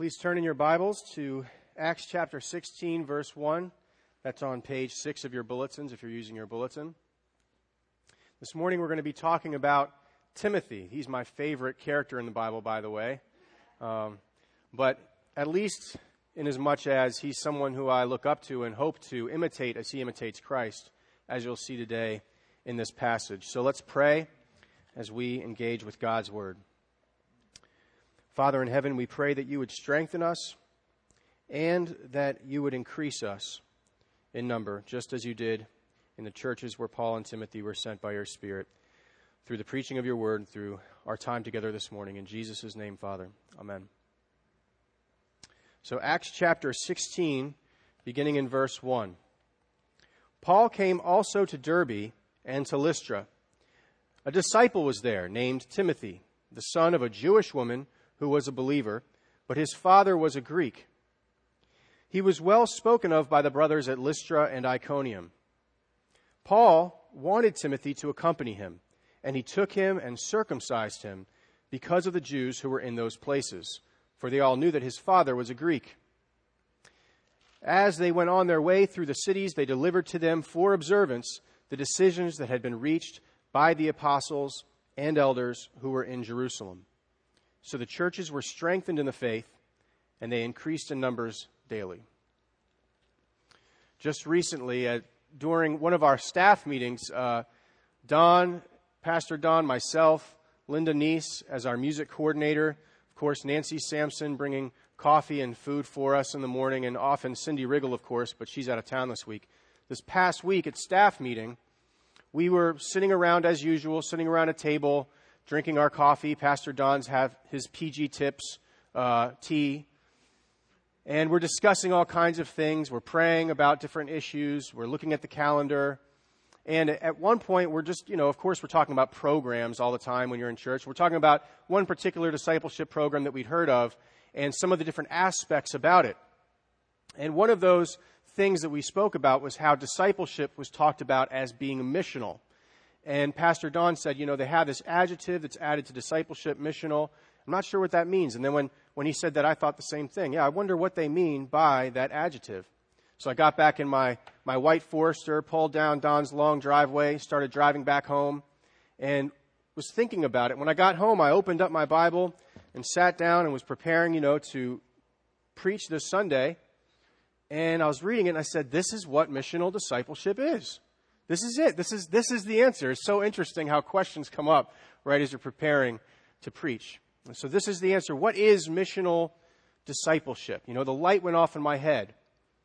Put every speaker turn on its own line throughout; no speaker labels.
Please turn in your Bibles to Acts chapter 16, verse 1. That's on page 6 of your bulletins if you're using your bulletin. This morning we're going to be talking about Timothy. He's my favorite character in the Bible, by the way. But at least in as much as he's someone who I look up to and hope to imitate as he imitates Christ, as you'll see today in this passage. So let's pray as we engage with God's Word. Father in heaven, we pray that you would strengthen us and that you would increase us in number, just as you did in the churches where Paul and Timothy were sent by your Spirit, through the preaching of your word and through our time together this morning. In Jesus' name, Father. Amen. So Acts chapter 16, beginning in verse 1. Paul came also to Derbe and to Lystra. A disciple was there named Timothy, the son of a Jewish woman who was a believer, but his father was a Greek. He was well spoken of by the brothers at Lystra and Iconium. Paul wanted Timothy to accompany him, and he took him and circumcised him because of the Jews who were in those places, for they all knew that his father was a Greek. As they went on their way through the cities, they delivered to them for observance the decisions that had been reached by the apostles and elders who were in Jerusalem. So the churches were strengthened in the faith, and they increased in numbers daily. Just recently, during one of our staff meetings, Pastor Don, myself, Linda Neese as our music coordinator, of course, Nancy Sampson bringing coffee and food for us in the morning, and often Cindy Riggle, of course, but she's out of town this week. This past week at staff meeting, we were sitting around as usual, sitting around a table, drinking our coffee. Pastor Don's have his PG Tips tea. And we're discussing all kinds of things. We're praying about different issues. We're looking at the calendar. And at one point, we're just, of course, we're talking about programs all the time when you're in church. We're talking about one particular discipleship program that we'd heard of and some of the different aspects about it. And one of those things that we spoke about was how discipleship was talked about as being missional. And Pastor Don said, they have this adjective that's added to discipleship, missional. I'm not sure what that means. And then when he said that, I thought the same thing. Yeah, I wonder what they mean by that adjective. So I got back in my white Forester, pulled down Don's long driveway, started driving back home, and was thinking about it. When I got home, I opened up my Bible and sat down and was preparing, to preach this Sunday. And I was reading it, and I said, this is what missional discipleship is. This is it. This is the answer. It's so interesting how questions come up right as you're preparing to preach. And so this is the answer. What is missional discipleship? The light went off in my head.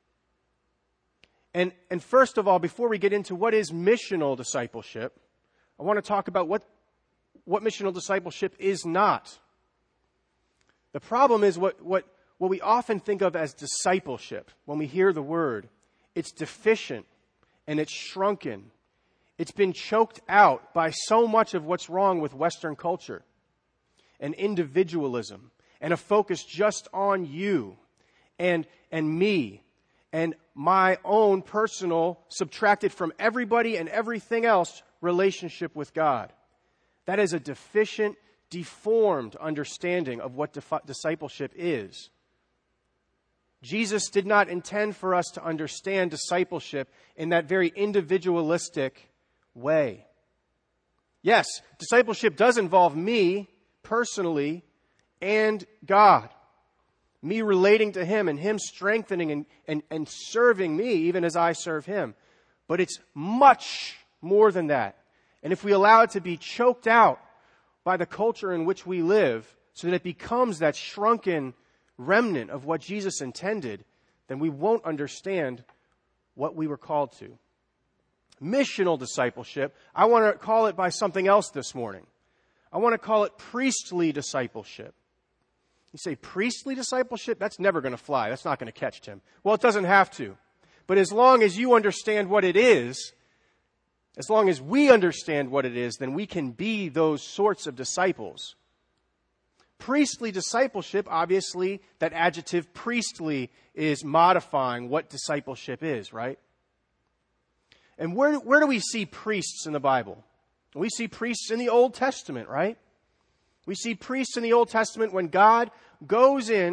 And first of all, before we get into what is missional discipleship, I want to talk about what missional discipleship is not. The problem is what we often think of as discipleship when we hear the word. It's deficient. And it's shrunken. It's been choked out by so much of what's wrong with Western culture and individualism and a focus just on you and me and my own personal, subtracted from everybody and everything else, relationship with God. That is a deficient, deformed understanding of what discipleship is. Jesus did not intend for us to understand discipleship in that very individualistic way. Yes, discipleship does involve me personally and God. Me relating to Him and Him strengthening and serving me even as I serve Him. But it's much more than that. And if we allow it to be choked out by the culture in which we live so that it becomes that shrunken remnant of what Jesus intended, then we won't understand what we were called to. Missional discipleship, I want to call it by something else this morning. I want to call it priestly discipleship. You say, priestly discipleship? That's never going to fly. That's not going to catch, Tim. Well, it doesn't have to. But as long as you understand what it is, as long as we understand what it is, then we can be those sorts of disciples. Priestly discipleship, obviously, that adjective priestly is modifying what discipleship is, right? And where do we see priests in the Bible? We see priests in the Old Testament, right? We see priests in the Old Testament when God goes in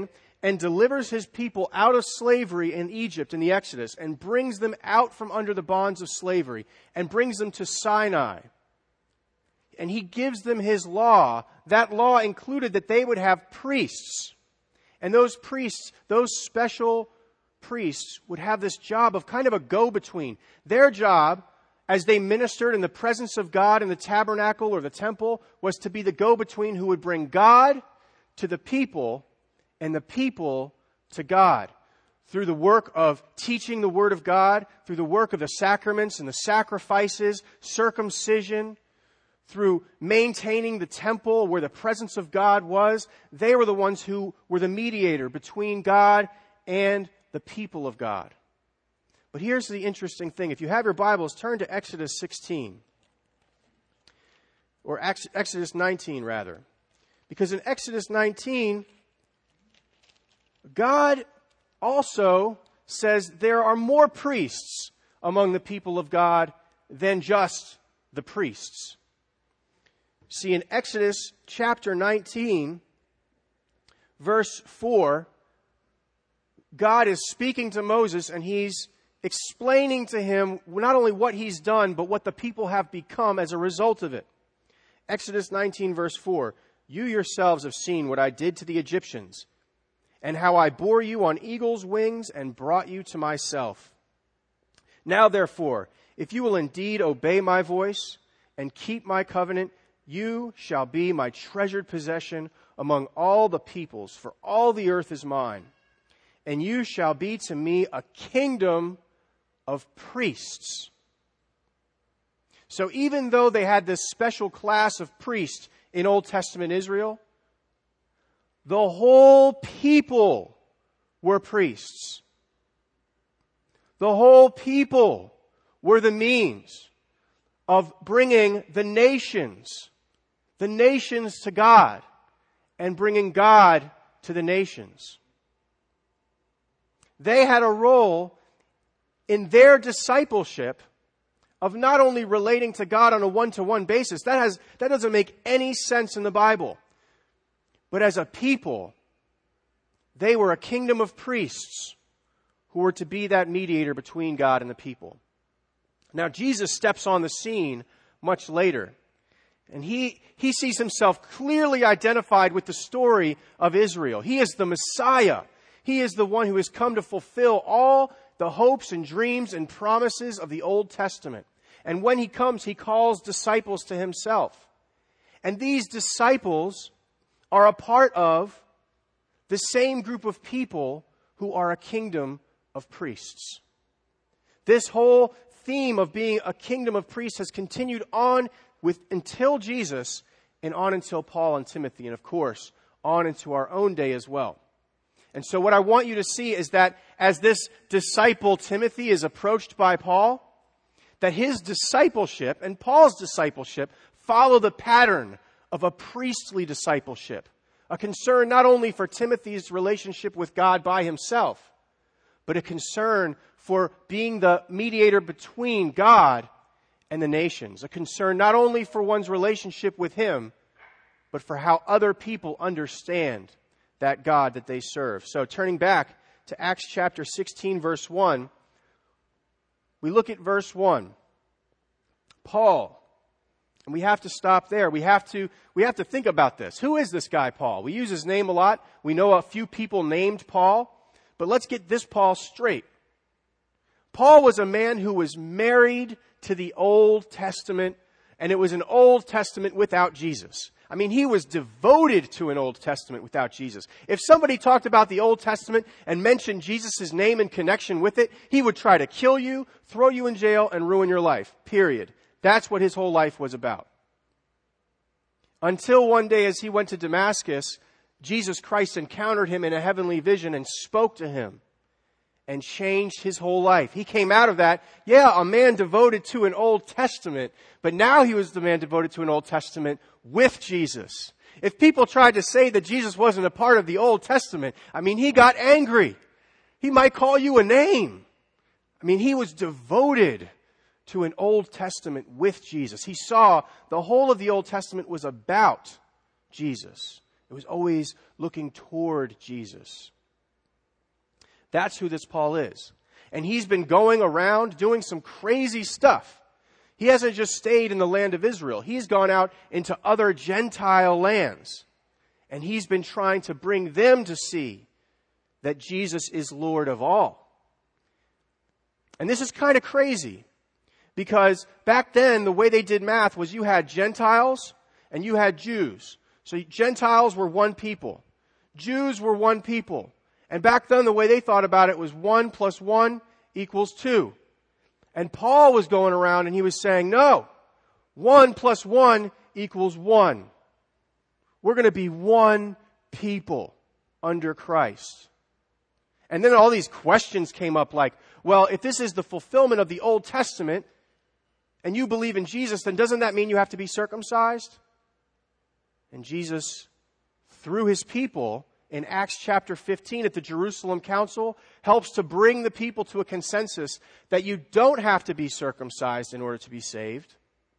and delivers his people out of slavery in Egypt in the Exodus and brings them out from under the bonds of slavery and brings them to Sinai. And he gives them his law. That law included that they would have priests. And those priests, those special priests, would have this job of kind of a go-between. Their job, as they ministered in the presence of God in the tabernacle or the temple, was to be the go-between who would bring God to the people and the people to God. Through the work of teaching the Word of God, through the work of the sacraments and the sacrifices, circumcision, through maintaining the temple where the presence of God was, they were the ones who were the mediator between God and the people of God. But here's the interesting thing. If you have your Bibles, turn to Exodus 16. Or Exodus 19, rather. Because in Exodus 19, God also says there are more priests among the people of God than just the priests. See, in Exodus chapter 19, verse 4, God is speaking to Moses and he's explaining to him not only what he's done, but what the people have become as a result of it. Exodus 19, verse 4, "You yourselves have seen what I did to the Egyptians, and how I bore you on eagle's wings and brought you to myself. Now, therefore, if you will indeed obey my voice and keep my covenant, you shall be my treasured possession among all the peoples, for all the earth is mine. And you shall be to me a kingdom of priests." So even though they had this special class of priests in Old Testament Israel, the whole people were priests. The whole people were the means of bringing the nations to God and bringing God to the nations. They had a role in their discipleship of not only relating to God on a one-to-one basis. That doesn't make any sense in the Bible. But as a people, they were a kingdom of priests who were to be that mediator between God and the people. Now, Jesus steps on the scene much later. And he sees himself clearly identified with the story of Israel. He is the Messiah. He is the one who has come to fulfill all the hopes and dreams and promises of the Old Testament. And when he comes, he calls disciples to himself. And these disciples are a part of the same group of people who are a kingdom of priests. This whole theme of being a kingdom of priests has continued on until Jesus and on until Paul and Timothy, and of course, on into our own day as well. And so what I want you to see is that as this disciple Timothy is approached by Paul, that his discipleship and Paul's discipleship follow the pattern of a priestly discipleship, a concern not only for Timothy's relationship with God by himself, but a concern for being the mediator between God and the nations, a concern not only for one's relationship with him, but for how other people understand that God that they serve. So turning back to Acts chapter 16, verse 1, we look at verse 1. Paul. And we have to stop there. We have to think about this. Who is this guy, Paul? We use his name a lot. We know a few people named Paul. But let's get this Paul straight. Paul was a man who was married to the Old Testament, and it was an Old Testament without Jesus. I mean, he was devoted to an Old Testament without Jesus. If somebody talked about the Old Testament and mentioned Jesus' name in connection with it, he would try to kill you, throw you in jail, and ruin your life. Period. That's what his whole life was about. Until one day as he went to Damascus, Jesus Christ encountered him in a heavenly vision and spoke to him and changed his whole life. He came out of that, a man devoted to an Old Testament, but now he was the man devoted to an Old Testament with Jesus. If people tried to say that Jesus wasn't a part of the Old Testament, he got angry. He might call you a name. He was devoted to an Old Testament with Jesus. He saw the whole of the Old Testament was about Jesus. It was always looking toward Jesus. That's who this Paul is. And he's been going around doing some crazy stuff. He hasn't just stayed in the land of Israel. He's gone out into other Gentile lands. And he's been trying to bring them to see that Jesus is Lord of all. And this is kind of crazy, because back then the way they did math was you had Gentiles and you had Jews. So Gentiles were one people. Jews were one people. And back then the way they thought about it was 1 + 1 = 2. And Paul was going around and he was saying, no, 1 + 1 = 1. We're going to be one people under Christ. And then all these questions came up like, well, if this is the fulfillment of the Old Testament and you believe in Jesus, then doesn't that mean you have to be circumcised? And Jesus, through his people, in Acts chapter 15 at the Jerusalem Council, helps to bring the people to a consensus that you don't have to be circumcised in order to be saved.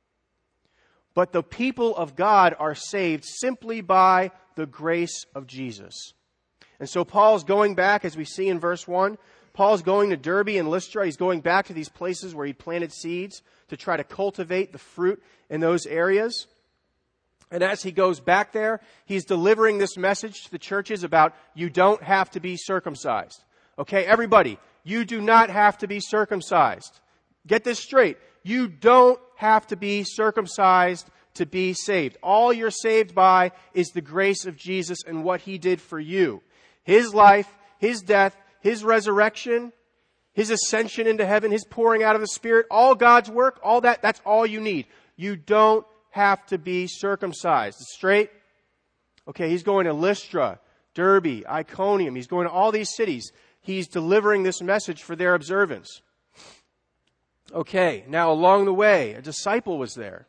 But the people of God are saved simply by the grace of Jesus. And so Paul's going back, as we see in verse 1, Paul's going to Derbe and Lystra. He's going back to these places where he planted seeds to try to cultivate the fruit in those areas. And as he goes back there, he's delivering this message to the churches about you don't have to be circumcised. Okay, everybody, you do not have to be circumcised. Get this straight. You don't have to be circumcised to be saved. All you're saved by is the grace of Jesus and what he did for you. His life, his death, his resurrection, his ascension into heaven, his pouring out of the Spirit, all God's work, all that's all you need. You don't have to be circumcised. Straight? Okay, he's going to Lystra, Derbe, Iconium. He's going to all these cities. He's delivering this message for their observance. Okay, now along the way, a disciple was there.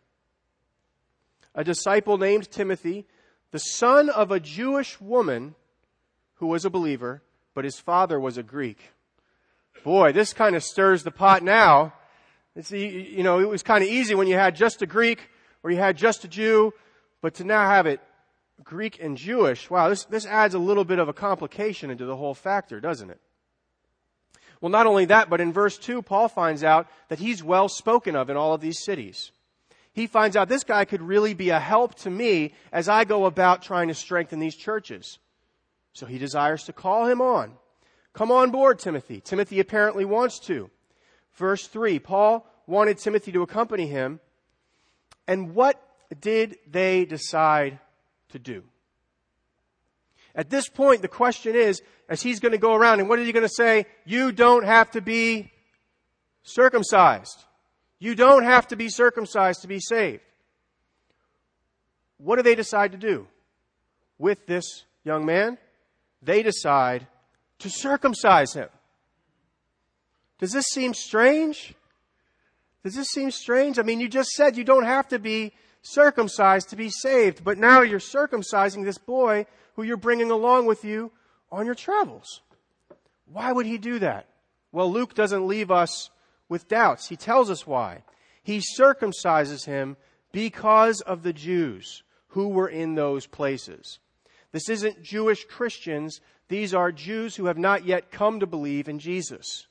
A disciple named Timothy, the son of a Jewish woman who was a believer, but his father was a Greek. Boy, this kind of stirs the pot now. It was kind of easy when you had just a Greek or you had just a Jew, but to now have it Greek and Jewish, wow, this adds a little bit of a complication into the whole factor, doesn't it? Well, not only that, but in verse 2, Paul finds out that he's well spoken of in all of these cities. He finds out this guy could really be a help to me as I go about trying to strengthen these churches. So he desires to call him on. Come on board, Timothy. Timothy apparently wants to. Verse 3, Paul wanted Timothy to accompany him. And what did they decide to do? At this point, the question is, as he's going to go around, and what is he going to say? You don't have to be circumcised. You don't have to be circumcised to be saved. What do they decide to do with this young man? They decide to circumcise him. Does this seem strange? Does this seem strange? I mean, you just said you don't have to be circumcised to be saved, but now you're circumcising this boy who you're bringing along with you on your travels. Why would he do that? Well, Luke doesn't leave us with doubts. He tells us why. He circumcises him because of the Jews who were in those places. This isn't Jewish Christians. These are Jews who have not yet come to believe in Jesus.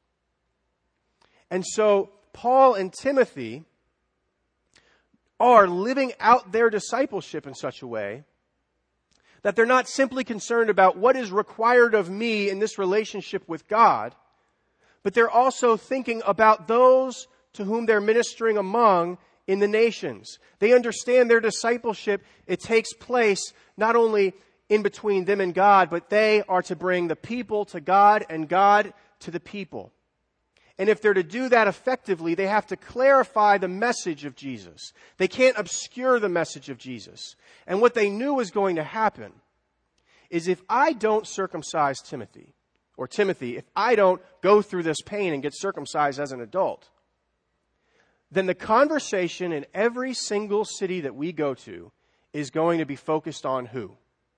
And so Paul and Timothy are living out their discipleship in such a way that they're not simply concerned about what is required of me in this relationship with God, but they're also thinking about those to whom they're ministering among in the nations. They understand their discipleship. It takes place not only in between them and God, but they are to bring the people to God and God to the people. And if they're to do that effectively, they have to clarify the message of Jesus. They can't obscure the message of Jesus. And what they knew was going to happen is if I don't circumcise Timothy, if I don't go through this pain and get circumcised as an adult, then the conversation in every single city that we go to is going to be focused on who?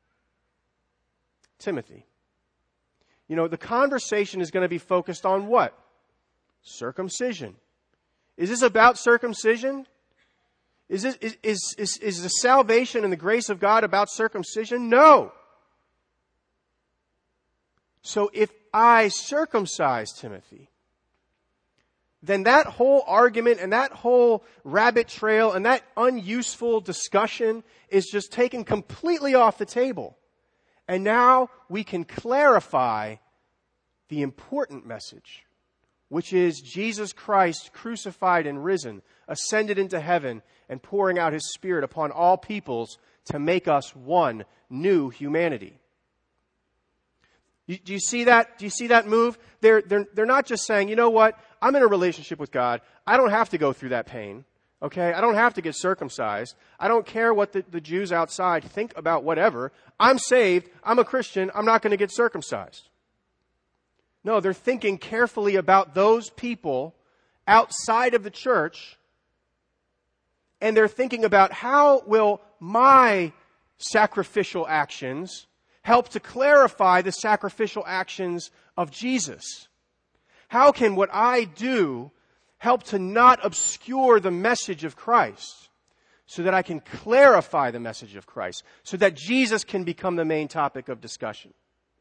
Timothy. The conversation is going to be focused on what? Circumcision. Is this about circumcision? Is the salvation and the grace of God about circumcision? No. So if I circumcise Timothy, then that whole argument and that whole rabbit trail and that unuseful discussion is just taken completely off the table. And now we can clarify the important message, which is Jesus Christ crucified and risen, ascended into heaven, and pouring out His Spirit upon all peoples to make us one new humanity. Do you see that? Do you see that move? They're not just saying, you know what, I'm in a relationship with God. I don't have to go through that pain. Okay? I don't have to get circumcised. I don't care what the Jews outside think about whatever. I'm saved. I'm a Christian. I'm not going to get circumcised. No, they're thinking carefully about those people outside of the church, and they're thinking about how will my sacrificial actions help to clarify the sacrificial actions of Jesus? How can what I do help to not obscure the message of Christ so that I can clarify the message of Christ, so that Jesus can become the main topic of discussion?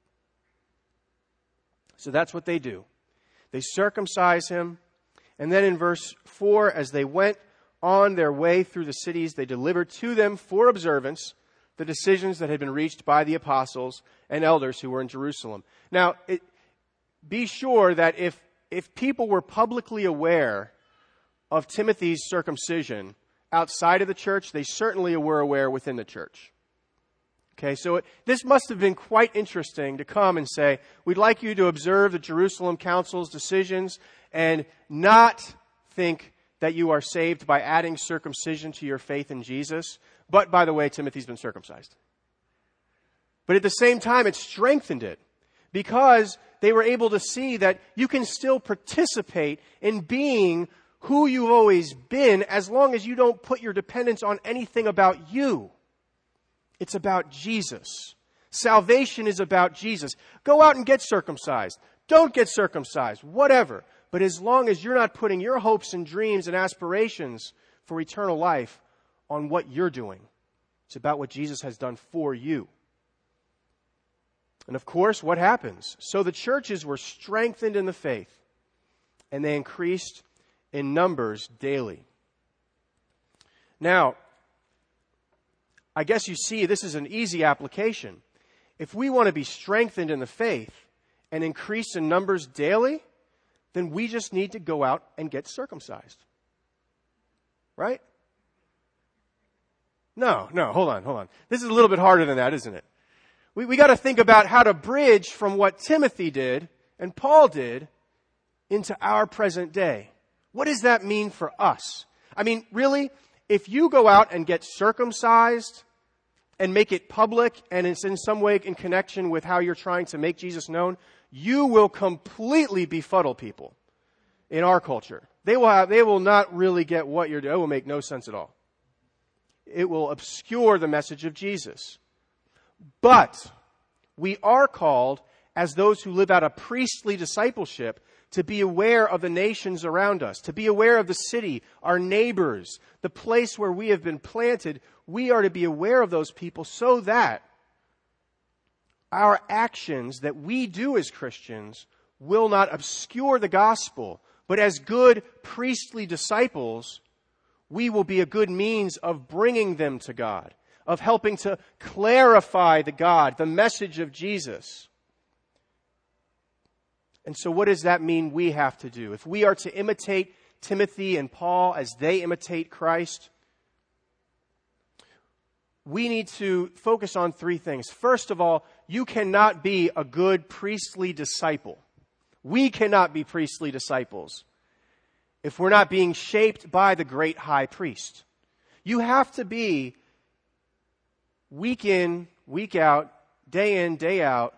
So that's what they do. They circumcise him, and then in verse 4, as they went on their way through the cities, they delivered to them for observance the decisions that had been reached by the apostles and elders who were in Jerusalem. Now, be sure that if people were publicly aware of Timothy's circumcision outside of the church, they certainly were aware within the church. Okay, so this must have been quite interesting to come and say, we'd like you to observe the Jerusalem Council's decisions and not think that you are saved by adding circumcision to your faith in Jesus. But, by the way, Timothy's been circumcised. But at the same time, it strengthened it because they were able to see that you can still participate in being who you've always been as long as you don't put your dependence on anything about you. It's about Jesus. Salvation is about Jesus. Go out and get circumcised. Don't get circumcised. Whatever. But as long as you're not putting your hopes and dreams and aspirations for eternal life on what you're doing. It's about what Jesus has done for you. And of course, what happens? So the churches were strengthened in the faith, and they increased in numbers daily. Now, I guess you see this is an easy application. If we want to be strengthened in the faith and increase in numbers daily, then we just need to go out and get circumcised. Right? No, hold on. This is a little bit harder than that, isn't it? We got to think about how to bridge from what Timothy did and Paul did into our present day. What does that mean for us? I mean, really, if you go out and get circumcised and make it public and it's in some way in connection with how you're trying to make Jesus known, you will completely befuddle people in our culture. They will not really get what you're doing. It will make no sense at all. It will obscure the message of Jesus. But we are called, as those who live out a priestly discipleship, to be aware of the nations around us, to be aware of the city, our neighbors, the place where we have been planted. We are to be aware of those people so that our actions that we do as Christians will not obscure the gospel, but as good priestly disciples, we will be a good means of bringing them to God, of helping to clarify the message of Jesus. And so what does that mean we have to do? If we are to imitate Timothy and Paul as they imitate Christ, we need to focus on three things. First of all, you cannot be a good priestly disciple. We cannot be priestly disciples if we're not being shaped by the great high priest. You have to be week in, week out, day in, day out,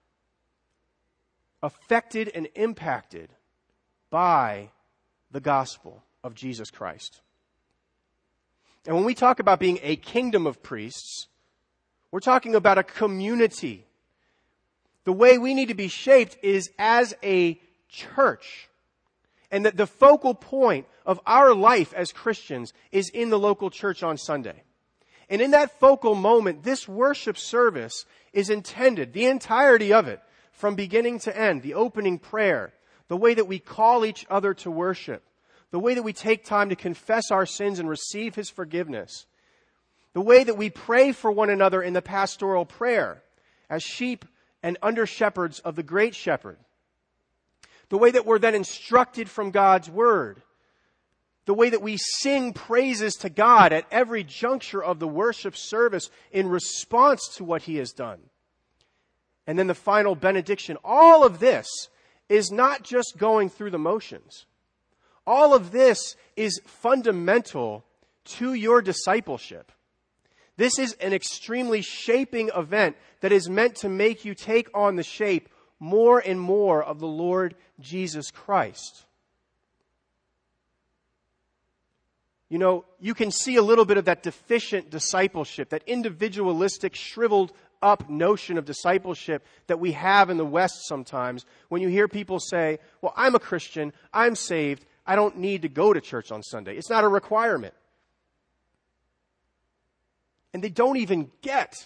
affected and impacted by the gospel of Jesus Christ. And when we talk about being a kingdom of priests, we're talking about a community. The way we need to be shaped is as a church. And that the focal point of our life as Christians is in the local church on Sunday. And in that focal moment, this worship service is intended, the entirety of it, from beginning to end, the opening prayer, the way that we call each other to worship, the way that we take time to confess our sins and receive His forgiveness, the way that we pray for one another in the pastoral prayer as sheep and under-shepherds of the great shepherd, the way that we're then instructed from God's word, the way that we sing praises to God at every juncture of the worship service in response to what He has done. And then the final benediction. All of this is not just going through the motions. All of this is fundamental to your discipleship. This is an extremely shaping event that is meant to make you take on the shape more and more of the Lord Jesus Christ. You know, you can see a little bit of that deficient discipleship, that individualistic, shriveled up notion of discipleship that we have in the West sometimes when you hear people say, well, I'm a Christian, I'm saved, I don't need to go to church on Sunday. It's not a requirement. And they don't even get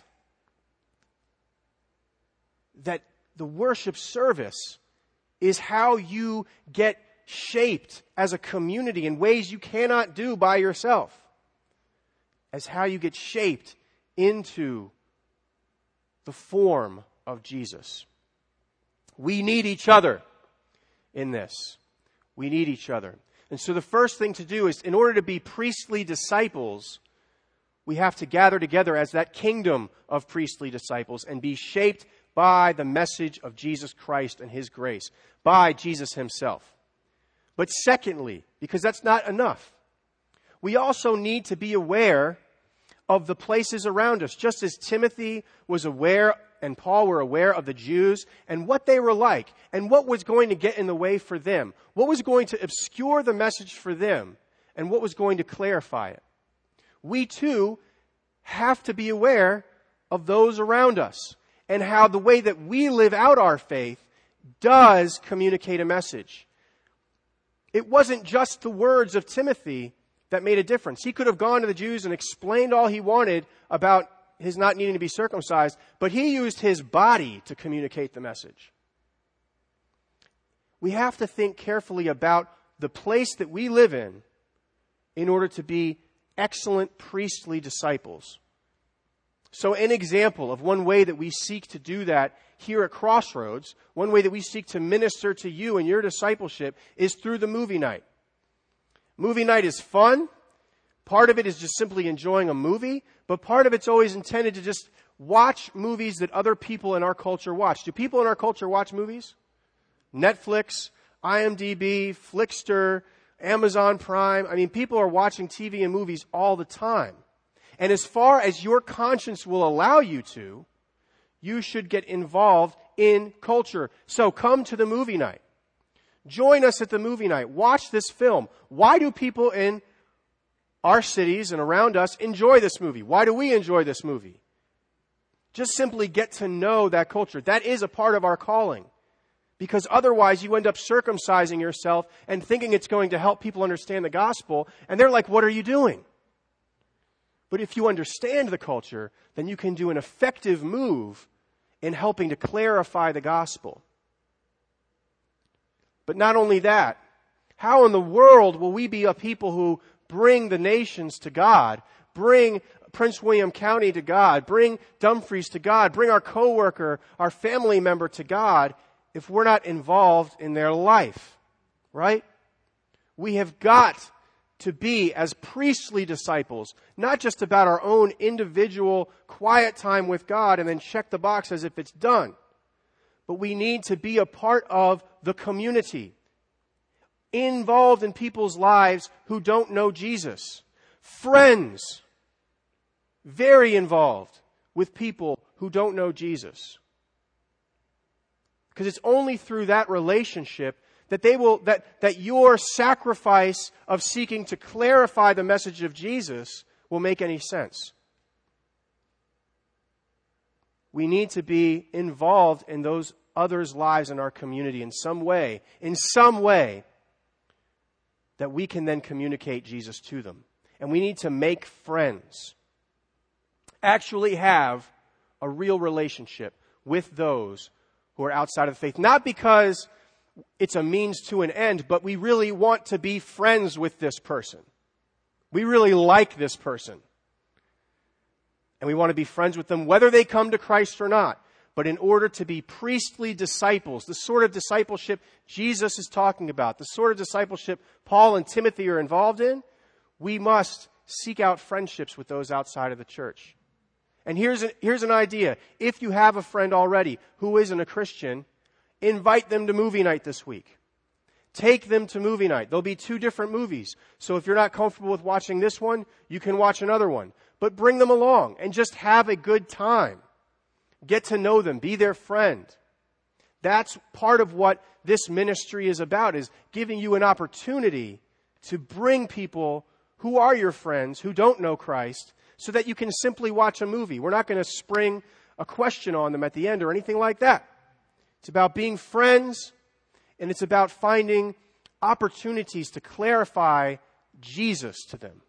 that the worship service is how you get shaped as a community in ways you cannot do by yourself. As how you get shaped into the form of Jesus. We need each other in this. We need each other. And so the first thing to do is, in order to be priestly disciples, we have to gather together as that kingdom of priestly disciples and be shaped by the message of Jesus Christ and His grace, by Jesus Himself. But secondly, because that's not enough, we also need to be aware of the places around us, just as Timothy was aware and Paul were aware of the Jews and what they were like and what was going to get in the way for them, what was going to obscure the message for them and what was going to clarify it. We too have to be aware of those around us and how the way that we live out our faith does communicate a message. It wasn't just the words of Timothy that made a difference. He could have gone to the Jews and explained all he wanted about his not needing to be circumcised, but he used his body to communicate the message. We have to think carefully about the place that we live in order to be excellent priestly disciples. So an example of one way that we seek to do that here at Crossroads, one way that we seek to minister to you in your discipleship is through the movie night. Movie night is fun. Part of it is just simply enjoying a movie, but part of it's always intended to just watch movies that other people in our culture watch. Do people in our culture watch movies? Netflix, IMDb, Flickster, Amazon Prime. I mean, people are watching TV and movies all the time. And as far as your conscience will allow you to, you should get involved in culture. So come to the movie night. Join us at the movie night. Watch this film. Why do people in our cities and around us enjoy this movie? Why do we enjoy this movie? Just simply get to know that culture. That is a part of our calling. Because otherwise you end up circumcising yourself and thinking it's going to help people understand the gospel. And they're like, what are you doing? But if you understand the culture, then you can do an effective move in helping to clarify the gospel. But not only that, how in the world will we be a people who bring the nations to God, bring Prince William County to God, bring Dumfries to God, bring our coworker, our family member to God, if we're not involved in their life, right? We have got to be, as priestly disciples, not just about our own individual quiet time with God and then check the box as if it's done. But we need to be a part of the community, involved in people's lives who don't know Jesus. Friends, very involved with people who don't know Jesus. Because it's only through that relationship that your sacrifice of seeking to clarify the message of Jesus will make any sense. We need to be involved in those others' lives in our community in some way, that we can then communicate Jesus to them. And we need to make friends. Actually have a real relationship with those who are outside of the faith. Not because it's a means to an end, but we really want to be friends with this person. We really like this person. And we want to be friends with them whether they come to Christ or not. But in order to be priestly disciples, the sort of discipleship Jesus is talking about, the sort of discipleship Paul and Timothy are involved in, we must seek out friendships with those outside of the church. And here's an idea. If you have a friend already who isn't a Christian, invite them to movie night this week. Take them to movie night. There'll be 2 different movies. So if you're not comfortable with watching this one, you can watch another one. But bring them along and just have a good time. Get to know them. Be their friend. That's part of what this ministry is about, is giving you an opportunity to bring people who are your friends, who don't know Christ, so that you can simply watch a movie. We're not going to spring a question on them at the end or anything like that. It's about being friends, and it's about finding opportunities to clarify Jesus to them.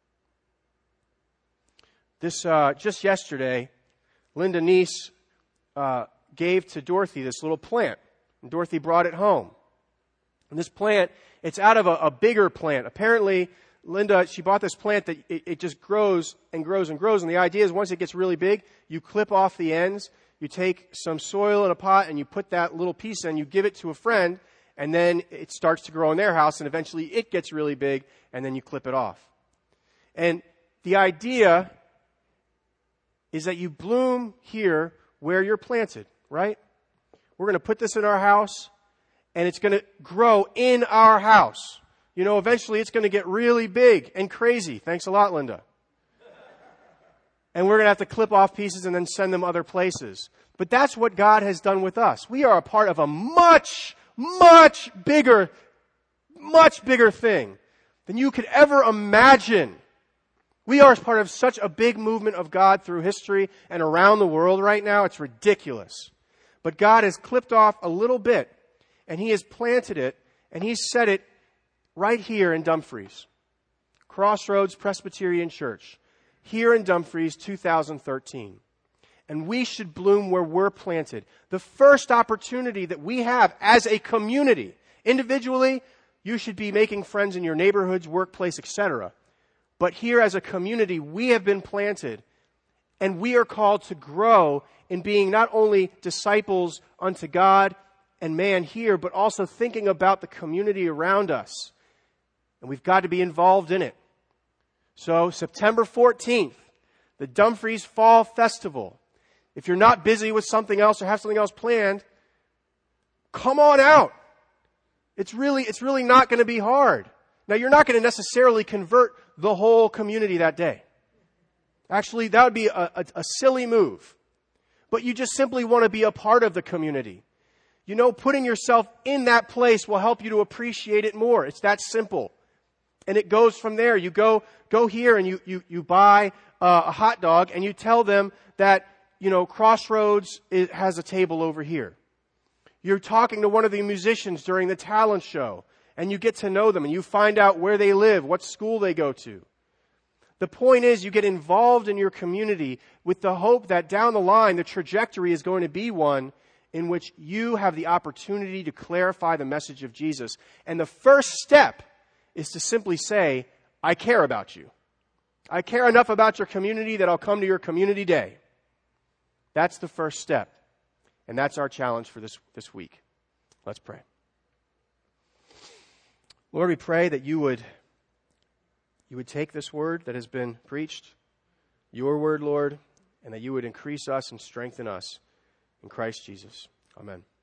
Just yesterday, Linda Neese gave to Dorothy this little plant. And Dorothy brought it home. And this plant, it's out of a bigger plant. Apparently, Linda, she bought this plant that it just grows and grows and grows. And the idea is once it gets really big, you clip off the ends. You take some soil in a pot and you put that little piece in, you give it to a friend, and then it starts to grow in their house, and eventually it gets really big, and then you clip it off. And the idea is that you bloom here where you're planted, right? We're going to put this in our house, and it's going to grow in our house. You know, eventually it's going to get really big and crazy. Thanks a lot, Linda. And we're going to have to clip off pieces and then send them other places. But that's what God has done with us. We are a part of a much bigger thing than you could ever imagine. We are part of such a big movement of God through history and around the world right now. It's ridiculous. But God has clipped off a little bit, and He has planted it, and He's set it right here in Dumfries. Crossroads Presbyterian Church. Here in Dumfries, 2013. And we should bloom where we're planted. The first opportunity that we have as a community, individually, you should be making friends in your neighborhoods, workplace, etc. But here as a community, we have been planted, and we are called to grow in being not only disciples unto God and man here, but also thinking about the community around us. And we've got to be involved in it. So September 14th, the Dumfries Fall Festival. If you're not busy with something else or have something else planned, come on out. It's really not going to be hard. Now, you're not going to necessarily convert the whole community that day. Actually, that would be a silly move. But you just simply want to be a part of the community. You know, putting yourself in that place will help you to appreciate it more. It's that simple. And it goes from there. You go here and you buy a hot dog and you tell them that, you know, Crossroads has a table over here. You're talking to one of the musicians during the talent show and you get to know them and you find out where they live, what school they go to. The point is you get involved in your community with the hope that down the line the trajectory is going to be one in which you have the opportunity to clarify the message of Jesus. And the first step is to simply say, I care about you. I care enough about your community that I'll come to your community day. That's the first step. And that's our challenge for this week. Let's pray. Lord, we pray that you would take this word that has been preached, your word, Lord, and that you would increase us and strengthen us in Christ Jesus. Amen.